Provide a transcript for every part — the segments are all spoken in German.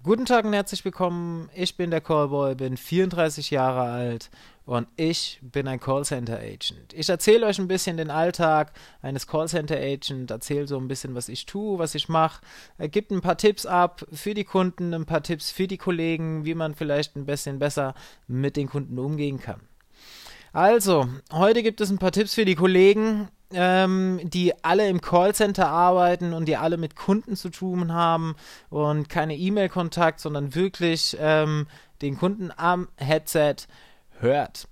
Guten Tag und herzlich willkommen. Ich bin der Callboy, bin 34 Jahre alt und ich bin ein Callcenter-Agent. Ich erzähle euch ein bisschen den Alltag eines Callcenter-Agent, erzähle so ein bisschen, was ich tue, was ich mache, gibt ein paar Tipps ab für die Kunden, ein paar Tipps für die Kollegen, wie man vielleicht ein bisschen besser mit den Kunden umgehen kann. Also, heute gibt es ein paar Tipps für die Kollegen, die alle im Callcenter arbeiten und die alle mit Kunden zu tun haben und keine E-Mail-Kontakt, sondern wirklich den Kunden am Headset hört.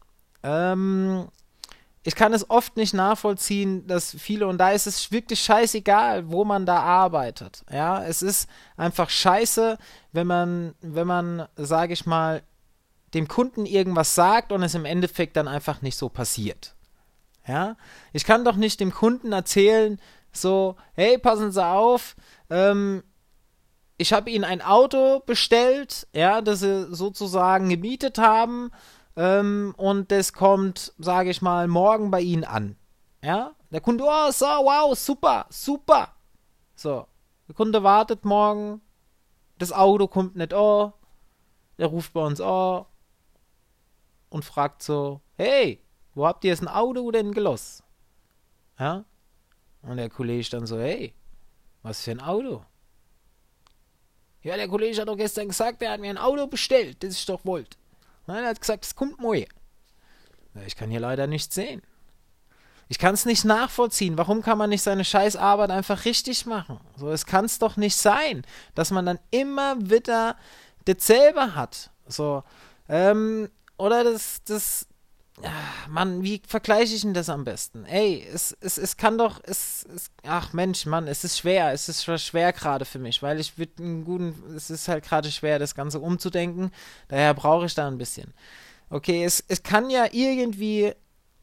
Ich kann es oft nicht nachvollziehen, dass viele, und da ist es wirklich scheißegal, wo man da arbeitet. Ja, es ist einfach scheiße, wenn man, sage ich mal, dem Kunden irgendwas sagt und es im Endeffekt dann einfach nicht so passiert. Ja, ich kann doch nicht dem Kunden erzählen, so, hey, passen Sie auf, ich habe Ihnen ein Auto bestellt, ja, das Sie sozusagen gemietet haben, und das kommt, sage ich mal, morgen bei Ihnen an. Ja, der Kunde, oh, so, wow, super, super. So, der Kunde wartet morgen, das Auto kommt nicht, oh, der ruft bei uns, oh, und fragt so, hey, wo habt ihr jetzt ein Auto denn gelost? Ja? Und der Kollege dann so, hey, was für ein Auto? Ja, der Kollege hat doch gestern gesagt, er hat mir ein Auto bestellt, das ich doch wollte. Nein, er hat gesagt, es kommt morgen. Ja, ich kann hier leider nichts sehen. Ich kann es nicht nachvollziehen. Warum kann man nicht seine Scheißarbeit einfach richtig machen? So, es kann es doch nicht sein, dass man dann immer wieder dasselbe hat. So, oder Mann, wie vergleiche ich denn das am besten? Ey, es kann doch, ach Mensch, Mann, es ist schwer gerade für mich, weil es ist halt gerade schwer, das Ganze umzudenken, daher brauche ich da ein bisschen. Okay, es kann ja irgendwie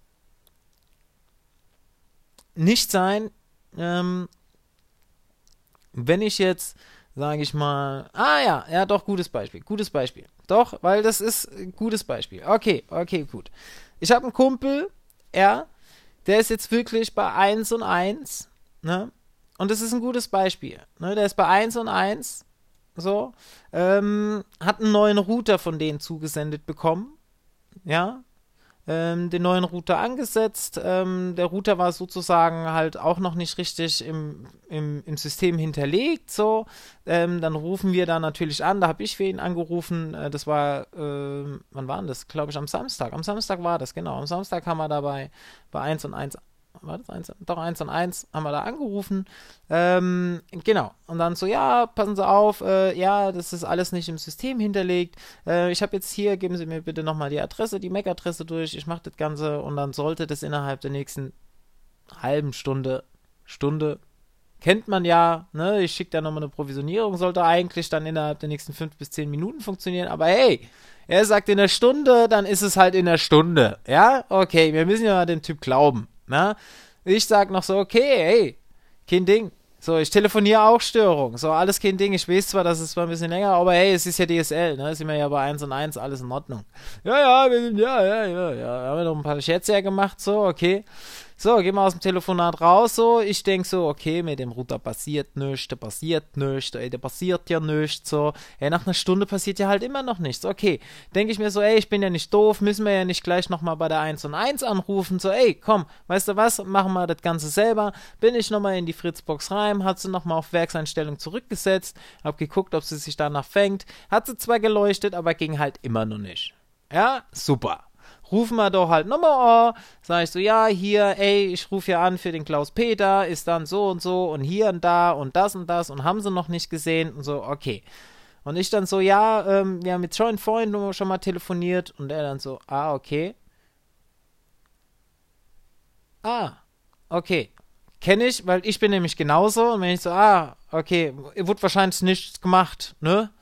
nicht sein, wenn ich jetzt, sage ich mal, ja, doch, gutes Beispiel. Doch, weil das ist ein gutes Beispiel. Okay, gut. Ich habe einen Kumpel, der ist jetzt wirklich bei 1&1, ne? Und das ist ein gutes Beispiel, ne? Der ist bei 1&1, so, hat einen neuen Router von denen zugesendet bekommen, ja, den neuen Router angesetzt. Der Router war sozusagen halt auch noch nicht richtig im System hinterlegt. So, dann rufen wir da natürlich an. Da habe ich für ihn angerufen. Das war, wann war denn das? Glaube ich am Samstag. Am Samstag war das, genau. Am Samstag haben wir dabei bei 1&1. War das 1&1 haben wir da angerufen. Genau. Und dann so, ja, passen Sie auf, ja, das ist alles nicht im System hinterlegt. Ich habe jetzt hier, geben Sie mir bitte nochmal die Adresse, die MAC-Adresse durch. Ich mache das Ganze und dann sollte das innerhalb der nächsten halben Stunde, kennt man ja, ne? Ich schicke da nochmal eine Provisionierung, sollte eigentlich dann innerhalb der nächsten 5 bis 10 Minuten funktionieren. Aber hey, er sagt in der Stunde, dann ist es halt in der Stunde. Ja, okay, wir müssen ja dem Typ glauben. Na? Ich sag noch so, okay, hey, kein Ding. So, ich telefoniere auch Störung. So, alles kein Ding. Ich weiß zwar, das ist zwar ein bisschen länger, aber hey, es ist ja DSL, ne? Sind wir ja bei 1&1, alles in Ordnung. Ja, haben wir noch ein paar Scherze gemacht, so, okay. So, gehen wir aus dem Telefonat raus, so, ich denke so, okay, mit dem Router passiert nichts, der passiert ja nichts, so, ey, nach einer Stunde passiert ja halt immer noch nichts, okay, denke ich mir so, ey, ich bin ja nicht doof, müssen wir ja nicht gleich nochmal bei der 1&1 anrufen, so, ey, komm, weißt du was, machen wir das Ganze selber, bin ich nochmal in die Fritzbox rein, hat sie nochmal auf Werkseinstellung zurückgesetzt, hab geguckt, ob sie sich danach fängt, hat sie zwar geleuchtet, aber ging halt immer noch nicht, ja, super. Rufen wir doch halt nochmal an, sag ich so, ja, hier, ey, ich rufe hier an für den Klaus-Peter, ist dann so und hier und da und das und haben sie noch nicht gesehen und so, okay. Und ich dann so, ja, wir haben jetzt vorhin schon mal telefoniert und er dann so, okay. Okay. Kenne ich, weil ich bin nämlich genauso und wenn ich so, okay, wurde wahrscheinlich nichts gemacht, ne?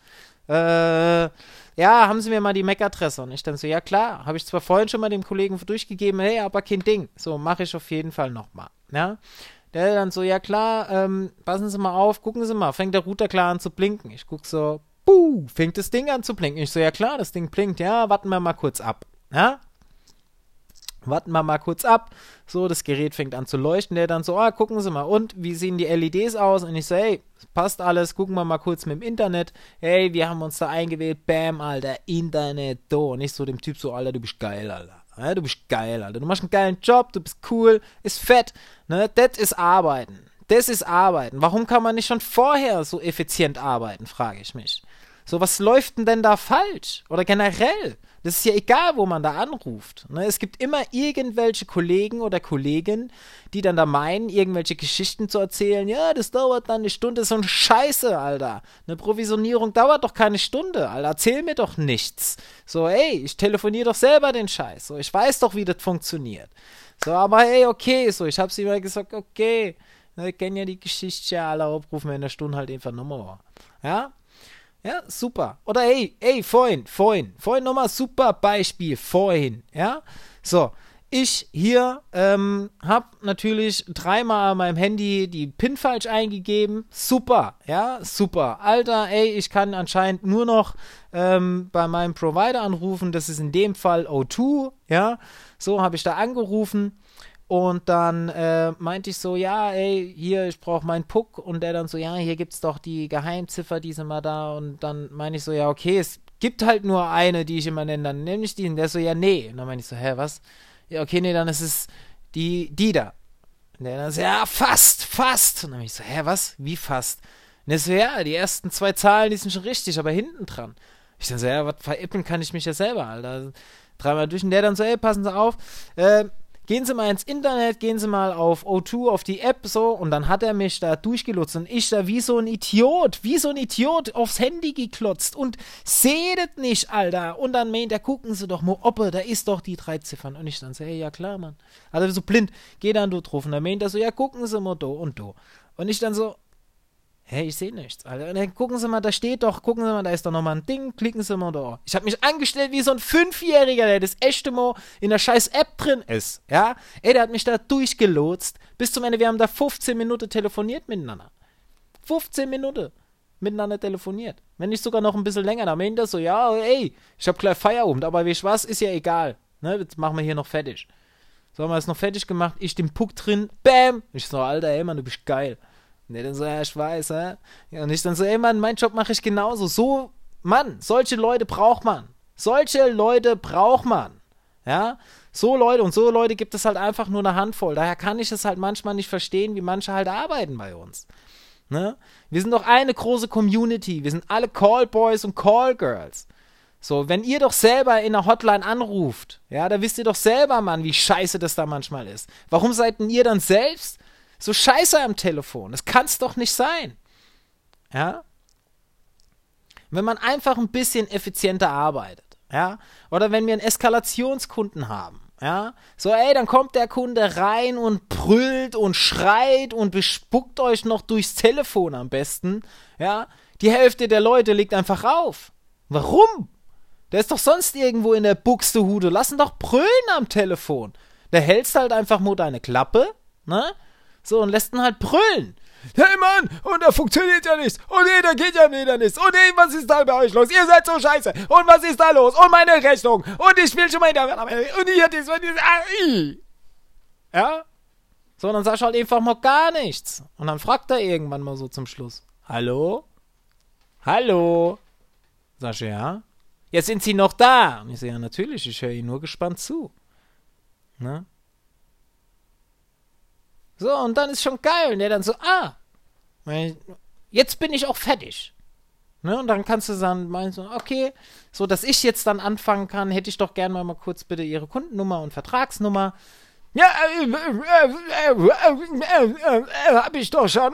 Ja, haben Sie mir mal die MAC-Adresse? Und ich dann so, ja klar, habe ich zwar vorhin schon mal dem Kollegen durchgegeben, hey, aber kein Ding. So, mache ich auf jeden Fall nochmal. Ja? Der dann so, ja klar, passen Sie mal auf, gucken Sie mal, fängt der Router klar an zu blinken. Ich gucke so, fängt das Ding an zu blinken. Ich so, ja klar, das Ding blinkt, ja, warten wir mal kurz ab. Ja? Warten wir mal kurz ab. So, das Gerät fängt an zu leuchten. Der dann so, gucken Sie mal. Und wie sehen die LEDs aus? Und ich so, hey, passt alles. Gucken wir mal kurz mit dem Internet. Hey, wir haben uns da eingewählt. Bam, Alter, Internet. Do. Und ich so dem Typ so, Alter, du bist geil, Alter. Ja, du bist geil, Alter. Du machst einen geilen Job. Du bist cool. Ist fett. Ne? Das ist Arbeiten. Das ist Arbeiten. Warum kann man nicht schon vorher so effizient arbeiten, frage ich mich. So, was läuft denn da falsch? Oder generell? Das ist ja egal, wo man da anruft. Ne? Es gibt immer irgendwelche Kollegen oder Kolleginnen, die dann da meinen, irgendwelche Geschichten zu erzählen. Ja, das dauert dann eine Stunde. Das ist so eine Scheiße, Alter. Eine Provisionierung dauert doch keine Stunde, Alter. Erzähl mir doch nichts. So, ey, ich telefoniere doch selber den Scheiß. So, ich weiß doch, wie das funktioniert. So, aber hey, okay. So, ich hab's immer gesagt, okay. Ne, ich kenne ja die Geschichte, ja, alle aufrufen wir in der Stunde halt einfach nochmal. Ja? Ja, super. Oder vorhin nochmal super Beispiel, vorhin, ja. So, ich hier hab natürlich 3-mal an meinem Handy die PIN falsch eingegeben. Super, ja, super. Alter, ich kann anscheinend nur noch bei meinem Provider anrufen. Das ist in dem Fall O2, ja. So habe ich da angerufen. Und dann meinte ich so, ja, hier, ich brauche meinen Puck. Und der dann so, ja, hier gibt's doch die Geheimziffer, die sind mal da. Und dann meine ich so, ja, okay, es gibt halt nur eine, die ich immer nenne, dann nämlich die. Und der so, ja, nee. Und dann meine ich so, hä, was? Ja, okay, nee, dann ist es die da. Und der dann so, ja, fast. Und dann bin ich so, hä, was? Wie fast? Und der so, ja, die ersten 2 Zahlen, die sind schon richtig, aber hinten dran. Ich dann so, ja, was veräppeln kann ich mich ja selber, Alter. 3-mal durch. Und der dann so, passen Sie auf, gehen Sie mal ins Internet, gehen Sie mal auf O2, auf die App so, und dann hat er mich da durchgelotst und ich da wie so ein Idiot aufs Handy geklotzt und sehe das nicht, Alter. Und dann meint er, gucken Sie doch mal, da ist doch die 3 Ziffern. Und ich dann so, hey, ja klar, Mann. Also so blind, geh dann dort drauf. Und dann meint er so, ja, gucken Sie mal do und do. Und ich dann so, hey, ich sehe nichts, Alter. Und dann gucken Sie mal, da ist doch nochmal ein Ding, klicken Sie mal da. Ich habe mich angestellt wie so ein 5-Jähriger, der das echte Mal in der scheiß App drin ist, ja. Der hat mich da durchgelotst. Bis zum Ende, wir haben da 15 Minuten telefoniert miteinander. 15 Minuten miteinander telefoniert. Wenn nicht sogar noch ein bisschen länger. Dann meint er so, ja, ich habe gleich Feierabend, aber weißt du was, ist ja egal. Ne, jetzt machen wir hier noch fertig. So haben wir es noch fertig gemacht, ich den Puck drin, bam. Ich so, Alter, Mann, du bist geil. Und der dann so, ja, ich weiß, hä? Ja, und ich dann so, Mann, mein Job mache ich genauso. So, Mann, solche Leute braucht man. Ja, so Leute gibt es halt einfach nur eine Handvoll. Daher kann ich es halt manchmal nicht verstehen, wie manche halt arbeiten bei uns. Ne? Wir sind doch eine große Community. Wir sind alle Callboys und Callgirls. So, wenn ihr doch selber in einer Hotline anruft, ja, da wisst ihr doch selber, Mann, wie scheiße das da manchmal ist. Warum seid denn ihr dann selbst so scheiße am Telefon? Das kann's doch nicht sein. Ja? Wenn man einfach ein bisschen effizienter arbeitet, ja, oder wenn wir einen Eskalationskunden haben, ja, so, dann kommt der Kunde rein und brüllt und schreit und bespuckt euch noch durchs Telefon am besten, ja, die Hälfte der Leute legt einfach auf. Warum? Der ist doch sonst irgendwo in der Buxtehude. Lass ihn doch brüllen am Telefon. Der hältst halt einfach nur deine Klappe, ne? So, und lässt ihn halt brüllen. Hey Mann, und da funktioniert ja nichts. Und da geht ja wieder nichts. Und was ist da bei euch los? Ihr seid so scheiße. Und was ist da los? Und meine Rechnung. Und ich will schon mal und hier dies. Ja? So, und dann sagst du halt einfach mal gar nichts. Und dann fragt er irgendwann mal so zum Schluss. Hallo? Hallo? Sagst du, ja? Ja, sind Sie noch da? Und ich sage, ja, natürlich, ich höre Ihnen nur gespannt zu. Ne? So, und dann ist schon geil. Und der dann so, jetzt bin ich auch fertig. Ne? Und dann kannst du dann meinen so, okay, so, dass ich jetzt dann anfangen kann, hätte ich doch gerne mal kurz bitte Ihre Kundennummer und Vertragsnummer. Ja, hab ich doch schon.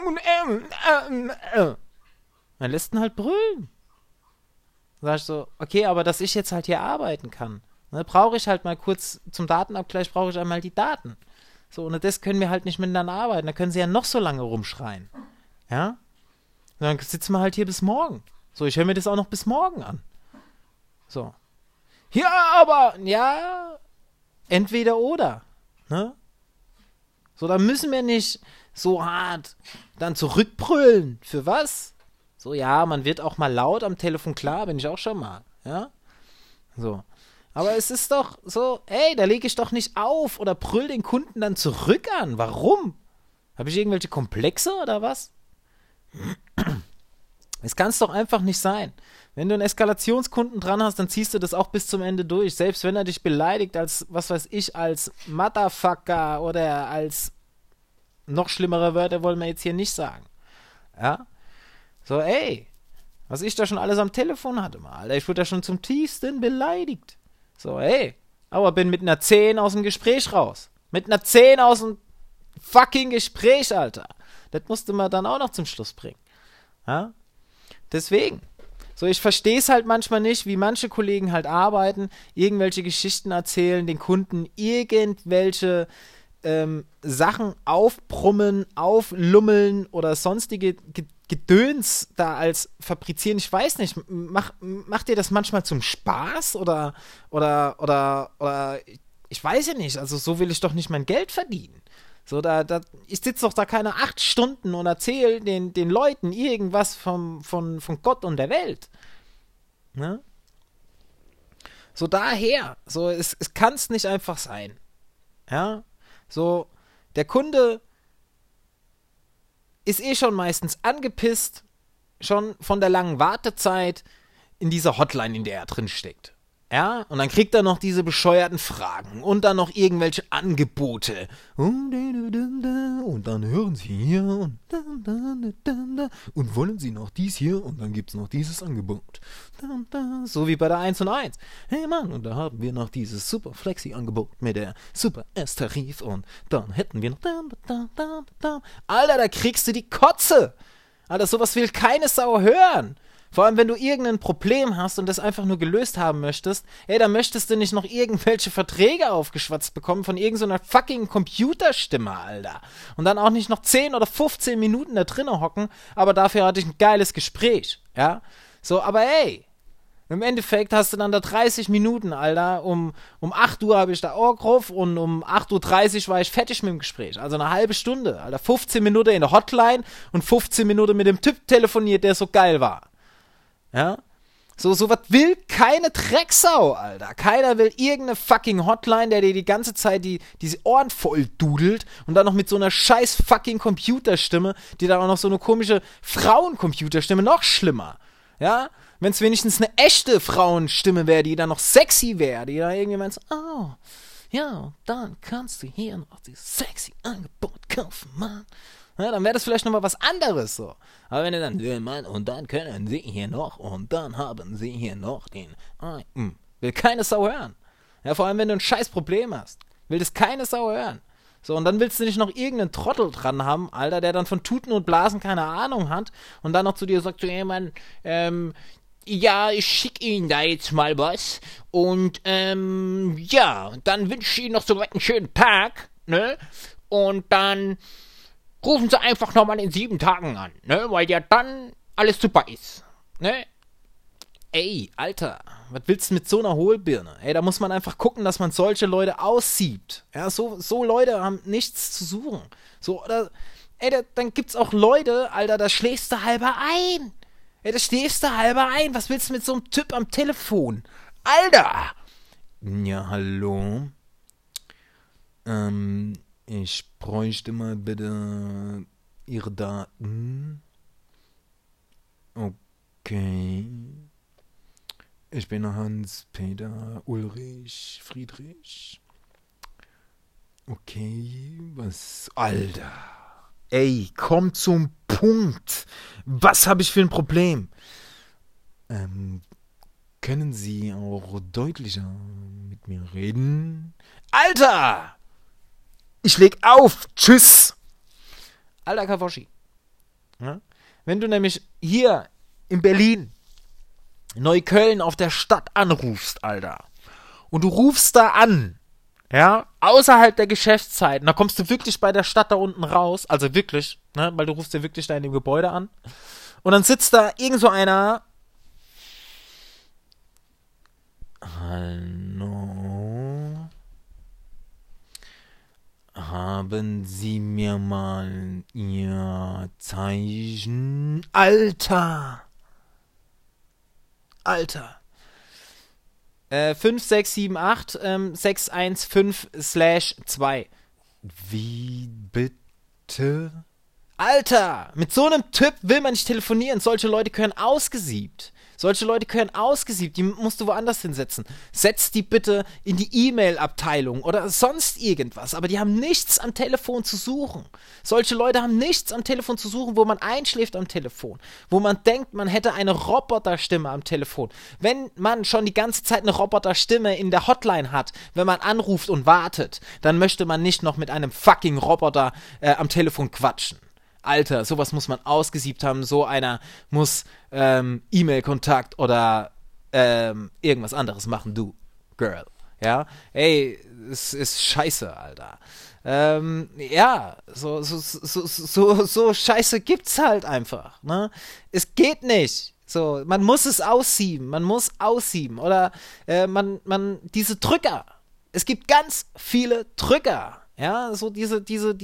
Dann lässt ihn halt brüllen. Sag ich so, okay, aber dass ich jetzt halt hier arbeiten kann, ne, brauche ich halt mal kurz zum Datenabgleich, brauche ich einmal die Daten. So, und das können wir halt nicht miteinander arbeiten. Da können sie ja noch so lange rumschreien. Ja? Und dann sitzen wir halt hier bis morgen. So, ich höre mir das auch noch bis morgen an. So. Ja, aber, ja, entweder oder. Ne? So, da müssen wir nicht so hart dann zurückbrüllen. Für was? So, ja, man wird auch mal laut am Telefon, klar, bin ich auch schon mal. Ja? So. Aber es ist doch so, ey, da lege ich doch nicht auf oder brüll den Kunden dann zurück an. Warum? Habe ich irgendwelche Komplexe oder was? Es kann es doch einfach nicht sein. Wenn du einen Eskalationskunden dran hast, dann ziehst du das auch bis zum Ende durch. Selbst wenn er dich beleidigt als, was weiß ich, als Motherfucker oder als noch schlimmere Wörter wollen wir jetzt hier nicht sagen. Ja? So, ey, was ich da schon alles am Telefon hatte mal, Alter, ich wurde da schon zum tiefsten beleidigt. So, ey, aber bin mit einer 10 aus dem Gespräch raus. Mit einer 10 aus dem fucking Gespräch, Alter. Das musste man dann auch noch zum Schluss bringen. Ja? Deswegen. So, ich verstehe es halt manchmal nicht, wie manche Kollegen halt arbeiten, irgendwelche Geschichten erzählen, den Kunden irgendwelche Sachen aufbrummen, auflummeln oder sonstige Gedöns da als fabrizieren. Ich weiß nicht, macht ihr das manchmal zum Spaß oder ich weiß ja nicht, also so will ich doch nicht mein Geld verdienen. So, ich sitze doch da keine 8 Stunden und erzähle den Leuten irgendwas von Gott und der Welt. Ne? So daher, so, es kann es nicht einfach sein. Ja, so, der Kunde ist schon meistens angepisst, schon von der langen Wartezeit in dieser Hotline, in der er drin steckt. Ja, und dann kriegt er noch diese bescheuerten Fragen und dann noch irgendwelche Angebote. Und dann hören Sie hier und wollen Sie noch dies hier und dann gibt es noch dieses Angebot. So wie bei der 1&1. Hey Mann, und da haben wir noch dieses super Flexi-Angebot mit der Super S-Tarif und dann hätten wir noch Alter, da kriegst du die Kotze. Alter, sowas will keine Sau hören. Vor allem, wenn du irgendein Problem hast und das einfach nur gelöst haben möchtest, ey, dann möchtest du nicht noch irgendwelche Verträge aufgeschwatzt bekommen von irgendeiner fucking Computerstimme, Alter. Und dann auch nicht noch 10 oder 15 Minuten da drinnen hocken, aber dafür hatte ich ein geiles Gespräch, ja. So, aber ey, im Endeffekt hast du dann da 30 Minuten, Alter. Um 8 Uhr habe ich da angerufen und um 8:30 Uhr war ich fertig mit dem Gespräch. Also eine halbe Stunde, Alter. 15 Minuten in der Hotline und 15 Minuten mit dem Typ telefoniert, der so geil war. Ja? So was will keine Drecksau, Alter. Keiner will irgendeine fucking Hotline, der dir die ganze Zeit diese Ohren voll dudelt und dann noch mit so einer scheiß fucking Computerstimme, die dann auch noch so eine komische Frauencomputerstimme, noch schlimmer. Ja? Wenn es wenigstens eine echte Frauenstimme wäre, die dann noch sexy wäre, die da irgendwie meint, oh, ja, dann kannst du hier noch dieses sexy Angebot kaufen, Mann. Ja, dann wäre das vielleicht nochmal was anderes so. Aber wenn du dann, ja, Mann, und dann können sie hier noch, und dann haben sie hier noch den, will keine Sau hören. Ja, vor allem, wenn du ein scheiß Problem hast. Will das keine Sau hören. So, und dann willst du nicht noch irgendeinen Trottel dran haben, Alter, der dann von Tuten und Blasen keine Ahnung hat und dann noch zu dir sagt, so, hey, Mann, ja, ich schicke Ihnen da jetzt mal was und, ja, dann wünsche ich Ihnen noch so einen schönen Tag, ne, und dann rufen Sie einfach nochmal in 7 Tagen an, ne, weil ja dann alles super ist, ne. Ey, Alter, was willst du mit so einer Hohlbirne? Ey, da muss man einfach gucken, dass man solche Leute aussiebt. Ja, so Leute haben nichts zu suchen. So, oder, ey, dann gibt's auch Leute, Alter, da schläfst du halber ein. Ey, da stehst du halber ein. Was willst du mit so einem Typ am Telefon? Alter! Ja, hallo? Ich bräuchte mal bitte Ihre Daten. Okay. Ich bin Hans-Peter Ulrich Friedrich. Okay, was... Alter. Ey, komm zum Punkt. Was habe ich für ein Problem? Können Sie auch deutlicher mit mir reden? Alter! Ich leg auf. Tschüss. Alter Kawoshi. Ja? Wenn du nämlich hier in Berlin Neukölln auf der Stadt anrufst, Alter, und du rufst da an, ja, außerhalb der Geschäftszeiten, da kommst du wirklich bei der Stadt da unten raus, also wirklich, ne, weil du rufst ja wirklich da in dem Gebäude an, und dann sitzt da irgend so einer, hallo, haben Sie mir mal Ihr Zeichen, Alter, 5678 615/2. Wie bitte? Alter, mit so einem Typ will man nicht telefonieren. Solche Leute gehören ausgesiebt. Die musst du woanders hinsetzen. Setz die bitte in die E-Mail-Abteilung oder sonst irgendwas. Aber die haben nichts am Telefon zu suchen. Solche Leute haben nichts am Telefon zu suchen, wo man einschläft am Telefon. Wo man denkt, man hätte eine Roboterstimme am Telefon. Wenn man schon die ganze Zeit eine Roboterstimme in der Hotline hat, wenn man anruft und wartet, dann möchte man nicht noch mit einem fucking Roboter am Telefon quatschen. Alter, sowas muss man ausgesiebt haben. So einer muss E-Mail-Kontakt oder irgendwas anderes machen, du, Girl. Ja, ey, es ist scheiße, Alter. Ja, so Scheiße gibt's halt einfach, ne? Es geht nicht. So, man muss es aussieben. Oder diese Drücker. Es gibt ganz viele Drücker. Ja, so diese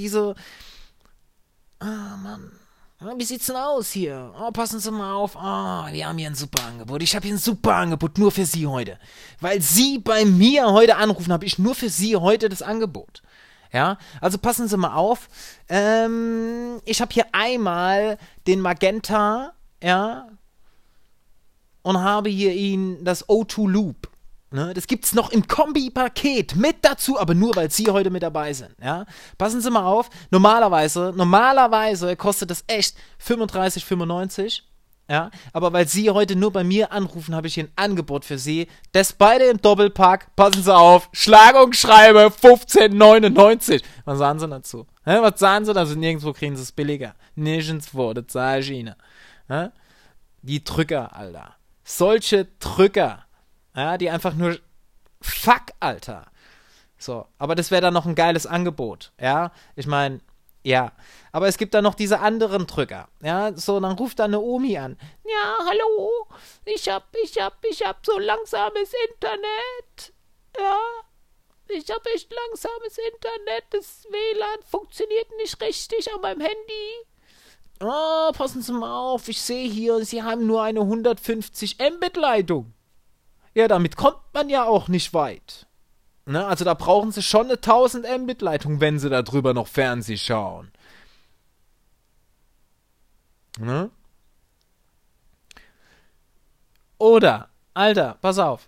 Mann. Wie sieht's denn aus hier? Oh, passen Sie mal auf. Oh, wir haben hier ein super Angebot. Ich habe hier ein super Angebot nur für Sie heute. Weil Sie bei mir heute anrufen, habe ich nur für Sie heute das Angebot. Ja, also passen Sie mal auf. Ich habe hier einmal den Magenta, ja, und habe hier Ihnen das O2 Loop. Ne, das gibt's noch im Kombi-Paket mit dazu, aber nur, weil Sie heute mit dabei sind, ja. Passen Sie mal auf, normalerweise kostet das echt 35,95, ja, aber weil Sie heute nur bei mir anrufen, habe ich hier ein Angebot für Sie, das beide im Doppelpack, passen Sie auf, Schlag und Schreibe, 15,99. Was sagen Sie dazu? Was sagen Sie dazu? Nirgendwo kriegen Sie es billiger. Nirgendwo, das sage ich Ihnen. Ja? Die Drücker, Alter. Solche Drücker. Ja, die einfach nur fuck, Alter. So, aber das wäre dann noch ein geiles Angebot, ja. Ich meine, ja. Aber es gibt dann noch diese anderen Drücker, ja. So, dann ruft da eine Omi an. Ja, hallo, ich hab so langsames Internet. Ja, ich hab echt langsames Internet. Das WLAN funktioniert nicht richtig an meinem Handy. Oh, passen Sie mal auf, ich sehe hier, Sie haben nur eine 150 Mbit-Leitung. Ja, damit kommt man ja auch nicht weit. Ne? Also da brauchen sie schon eine 1000 Mbit-Leitung, wenn sie da drüber noch Fernseh schauen. Ne? Oder, Alter, pass auf.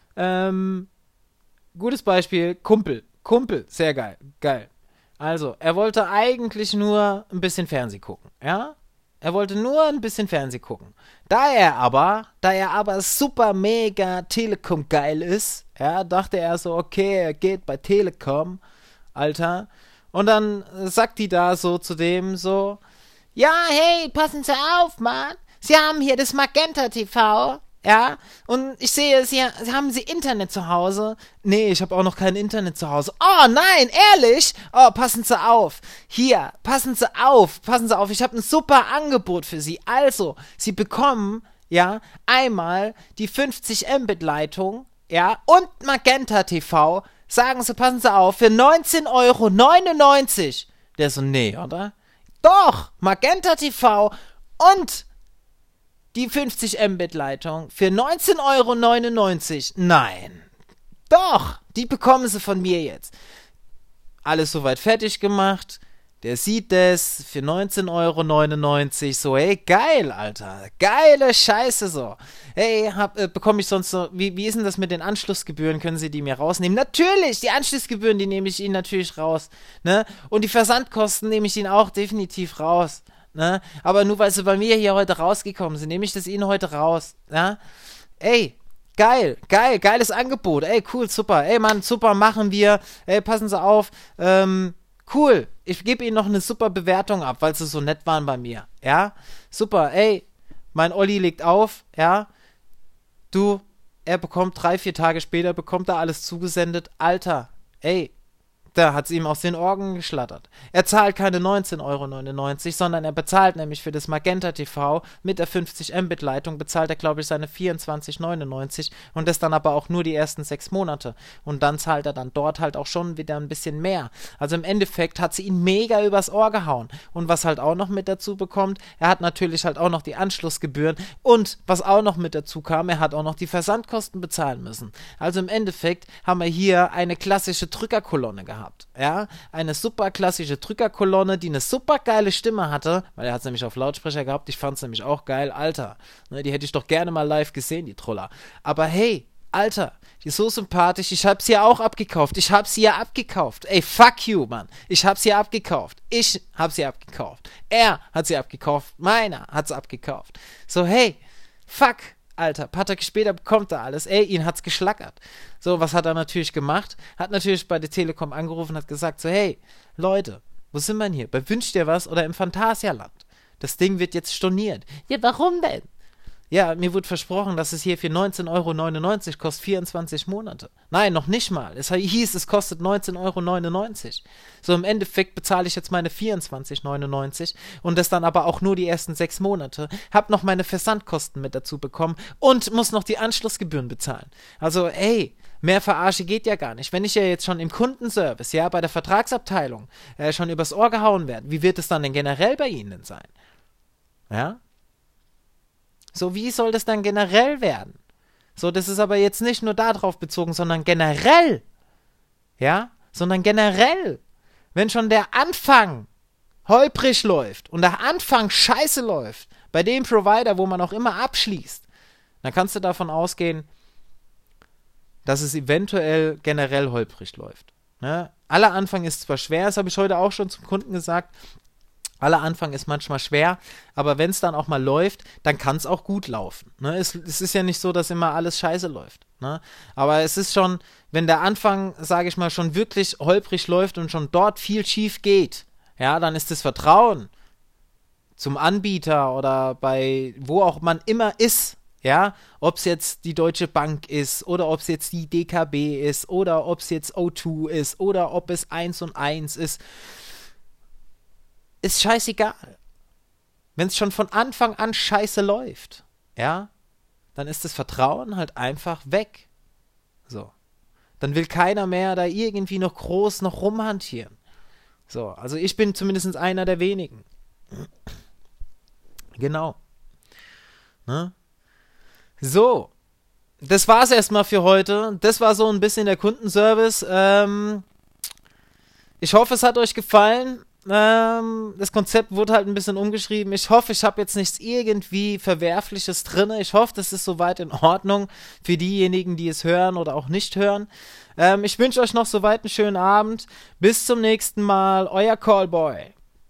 Gutes Beispiel, Kumpel, sehr geil. Also, er wollte eigentlich nur ein bisschen Fernseh gucken, ja? Er wollte nur ein bisschen Fernseh gucken. Da er aber super mega Telekom geil ist, ja, dachte er so, okay, er geht bei Telekom, Alter. Und dann sagt die da so zu dem so, ja, hey, passen Sie auf, Mann. Sie haben hier das Magenta TV, ja, und ich sehe, haben Sie Internet zu Hause? Nee, ich habe auch noch kein Internet zu Hause. Oh nein, ehrlich? Oh, passen Sie auf. Hier, passen Sie auf. Ich habe ein super Angebot für Sie. Also, Sie bekommen, ja, einmal die 50 Mbit Leitung, ja, und Magenta TV. Sagen Sie, passen Sie auf, für 19,99 €. Der so, nee, oder? Doch, Magenta TV und die 50 Mbit Leitung für 19,99 €. Nein. Doch, die bekommen sie von mir jetzt. Alles soweit fertig gemacht. Der sieht das für 19,99 €. So, hey, geil, Alter. Geile Scheiße so. Hey, bekomme ich sonst so, wie ist denn das mit den Anschlussgebühren? Können Sie die mir rausnehmen? Natürlich, die Anschlussgebühren, die nehme ich Ihnen natürlich raus. Ne? Und die Versandkosten nehme ich Ihnen auch definitiv raus. Ne? Aber nur weil sie bei mir hier heute rausgekommen sind, nehme ich das Ihnen heute raus. Ja? Ey, geiles Angebot. Ey, cool, super. Ey, Mann, super, machen wir. Ey, passen Sie auf. Cool. Ich gebe Ihnen noch eine super Bewertung ab, weil Sie so nett waren bei mir. Ja? Super. Ey, mein Olli legt auf. Ja? Er bekommt 3-4 Tage später, bekommt da alles zugesendet. Alter, ey, Da hat es ihm aus den Ohren geschlattert. Er zahlt keine 19,99 €, sondern er bezahlt nämlich für das Magenta TV mit der 50 Mbit Leitung, bezahlt er, glaube ich, seine 24,99 € und das dann aber auch nur die ersten 6 Monate. Und dann zahlt er dann dort halt auch schon wieder ein bisschen mehr. Also im Endeffekt hat sie ihn mega übers Ohr gehauen. Und was halt auch noch mit dazu bekommt, er hat natürlich halt auch noch die Anschlussgebühren und was auch noch mit dazu kam, er hat auch noch die Versandkosten bezahlen müssen. Also im Endeffekt haben wir hier eine klassische Drückerkolonne gehabt. Ja, eine super klassische Drückerkolonne, die eine super geile Stimme hatte, weil er hat es nämlich auf Lautsprecher gehabt, ich fand es nämlich auch geil, Alter, ne, die hätte ich doch gerne mal live gesehen, die Troller. Aber hey, Alter, die ist so sympathisch, ich hab's ihr auch abgekauft, ey, fuck you, Mann, ich hab's ihr abgekauft, er hat sie abgekauft, meiner hat's abgekauft. So, hey, fuck, Alter, ein paar Tage später bekommt er alles. Ey, ihn hat's geschlackert. So, was hat er natürlich gemacht? Hat natürlich bei der Telekom angerufen und hat gesagt so, hey, Leute, wo sind wir denn hier? Bei Wünsch dir was oder im Phantasialand? Das Ding wird jetzt storniert. Ja, warum denn? Ja, mir wurde versprochen, dass es hier für 19,99 € kostet, 24 Monate. Nein, noch nicht mal. Es hieß, es kostet 19,99 €. So, im Endeffekt bezahle ich jetzt meine 24,99 € und das dann aber auch nur die ersten 6 Monate. Hab noch meine Versandkosten mit dazu bekommen und muss noch die Anschlussgebühren bezahlen. Also, ey, mehr Verarsche geht ja gar nicht. Wenn ich ja jetzt schon im Kundenservice, ja, bei der Vertragsabteilung schon übers Ohr gehauen werde, wie wird es dann denn generell bei Ihnen denn sein? Ja? So, wie soll das dann generell werden? So, das ist aber jetzt nicht nur darauf bezogen, sondern generell. Ja? Sondern generell. Wenn schon der Anfang holprig läuft und der Anfang scheiße läuft, bei dem Provider, wo man auch immer abschließt, dann kannst du davon ausgehen, dass es eventuell generell holprig läuft. Ne? Aller Anfang ist zwar schwer, das habe ich heute auch schon zum Kunden gesagt, aller Anfang ist manchmal schwer, aber wenn es dann auch mal läuft, dann kann es auch gut laufen. Ne? Es ist ja nicht so, dass immer alles scheiße läuft. Ne? Aber es ist schon, wenn der Anfang, sage ich mal, schon wirklich holprig läuft und schon dort viel schief geht, ja, dann ist das Vertrauen zum Anbieter oder bei wo auch man immer ist, ja, ob es jetzt die Deutsche Bank ist oder ob es jetzt die DKB ist oder ob es jetzt O2 ist oder ob es 1&1 ist scheißegal. Wenn es schon von Anfang an scheiße läuft, ja, dann ist das Vertrauen halt einfach weg. So. Dann will keiner mehr da irgendwie noch groß noch rumhantieren. So, also ich bin zumindest einer der wenigen. Genau. Ne? So. Das war's erstmal für heute. Das war so ein bisschen der Kundenservice. Ich hoffe, es hat euch gefallen. Das Konzept wurde halt ein bisschen umgeschrieben. Ich hoffe, ich habe jetzt nichts irgendwie Verwerfliches drin. Ich hoffe, das ist soweit in Ordnung für diejenigen, die es hören oder auch nicht hören. Ich wünsche euch noch soweit einen schönen Abend. Bis zum nächsten Mal. Euer Callboy.